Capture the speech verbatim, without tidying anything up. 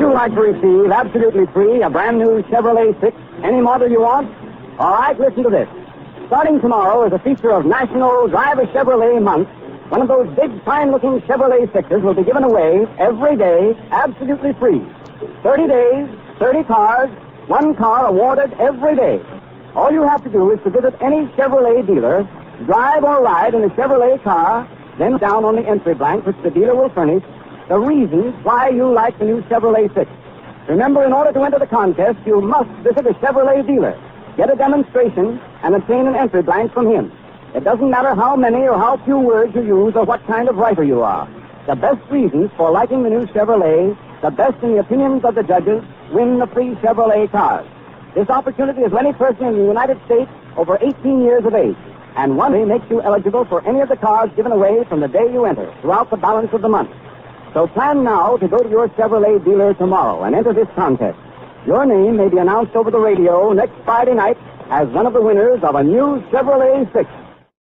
you like to receive absolutely free a brand new Chevrolet six, any model you want? All right, listen to this. Starting tomorrow is a feature of National Drive a Chevrolet Month. One of those big, fine-looking Chevrolet sixes will be given away every day, absolutely free. Thirty days, thirty cars, one car awarded every day. All you have to do is to visit any Chevrolet dealer, drive or ride in a Chevrolet car, then down on the entry blank, which the dealer will furnish, the reasons why you like the new Chevrolet six. Remember, in order to enter the contest, you must visit a Chevrolet dealer, get a demonstration, and obtain an entry blank from him. It doesn't matter how many or how few words you use or what kind of writer you are. The best reasons for liking the new Chevrolet, the best in the opinions of the judges, win the free Chevrolet cars. This opportunity is to any person in the United States over eighteen years of age, and one day makes you eligible for any of the cars given away from the day you enter throughout the balance of the month. So plan now to go to your Chevrolet dealer tomorrow and enter this contest. Your name may be announced over the radio next Friday night as one of the winners of a new Chevrolet six.